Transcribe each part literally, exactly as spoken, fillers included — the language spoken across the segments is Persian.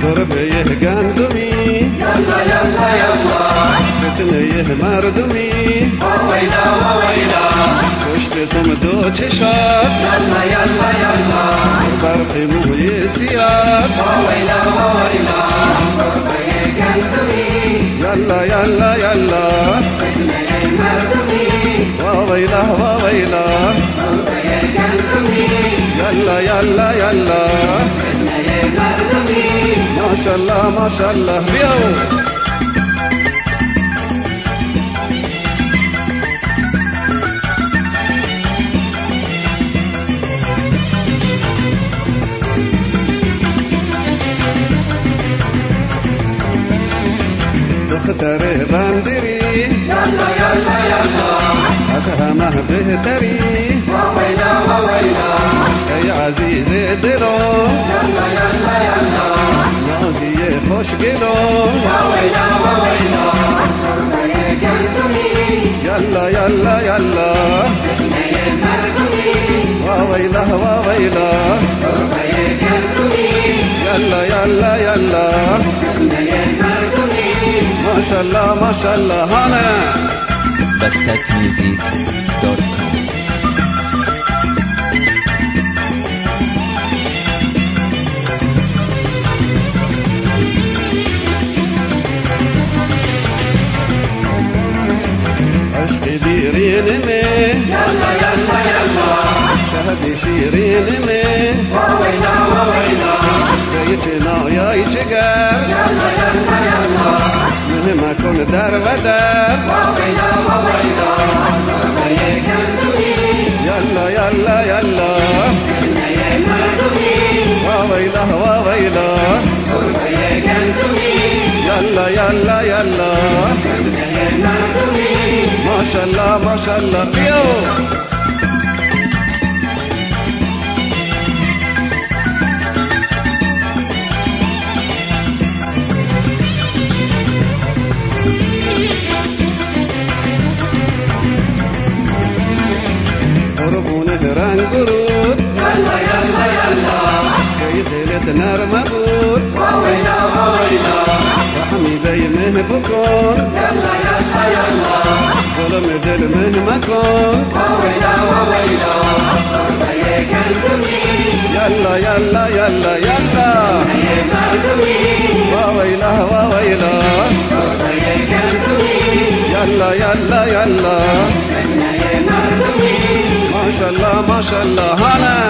قربيه قندمي يلا يلا يلا فتنيه مردمي وويلا وويلا كشتتم دو چشات يلا يلا يلا برقي مو يسيات وويلا وويلا قربيه قندمي يلا يلا يلا فتنيه مردمي وويلا وويلا قربيه قندمي يلا يلا يلا فتنيه مردمي ما شاء الله ما شاء الله بيو دختره بندري يلا يلا يلا أفهمه بهتري وويلا وويلا يا عزيز دلو يلا يلا يلا نازي خوش قلو وويلا وويلا قربيه قندمي يلا يلا يلا فتنيه مردمي وويلا وويلا قربيه قندمي يلا يلا يلا فتنيه مردمي ما شاء الله ما شاء الله هلا بستك ميوزيك دوت كوم. عشق ديرين مي يلا يلا يلا شهد شيرين مي وويلا وويلا جيتنا يا يجقر يلا يلا يلا مهما كن در ودر وويلا وويلا قربيه قندمي يلا يلا يلا فتنيه مردمي وويلا وويلا قربيه قندمي يلا يلا يلا فتنيه مردمي ما شاء الله ما شاء الله بيو قربونه رنگرود يلا يلا يلا كيدلت نار مبود وويلا وويلا رحمي بيمه بكون يلا يلا يلا ظلم دل مهما كون وويلا وويلا قربيه قندمي يلا يلا يلا يلا فتنيه مردمي وويلا وويلا قربيه قندمي يلا يلا يلا فتنيه مردمي ما شاء الله ما شاء الله هلا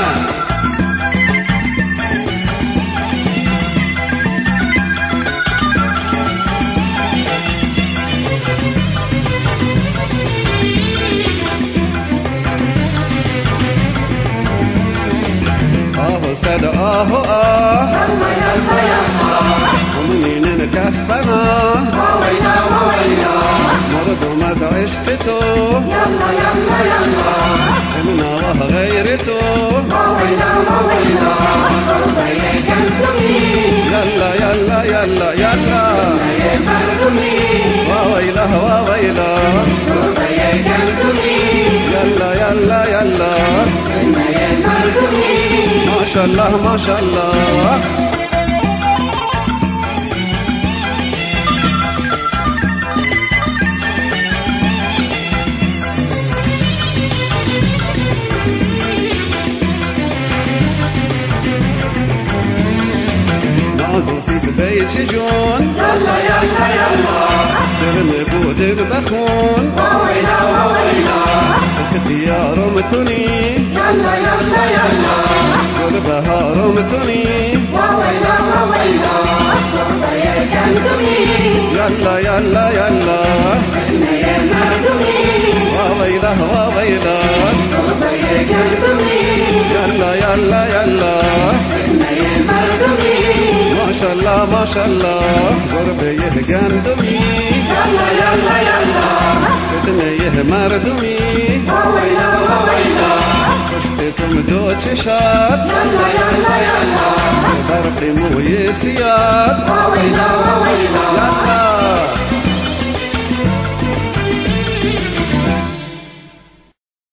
آه استاذ آه آه يلا يلا يلا ومنين كسبنا وويلا وويلا مرض مز عشقته يلا يلا يلا إلنا وغيرته وويلا وويلا قربيه قندمي يلا يلا يلا يلا فتنيه مردمي وويلا وويلا قربيه قندمي يلا يلا يلا فتنيه مردمي ما شاء الله ما شاء الله نازو في سبيت جون يلا يلا يلا درم بود بخون وويلا وويلا اختيار متني يلا يلا يلا قربها رمتني وويلا وويلا قربيه قندمي يلا يلا يلا فتنيه مردمي وويلا وويلا قربيه قندمي يلا يلا يلا فتنيه مردمي ما شاء الله ما شاء الله قربيه قندمي يلا يلا يلا فتنيه مردمي وويلا وويلا كشتتم دو چشات يلا يلا يلا برقي مو يسيات وويلا وويلا يلا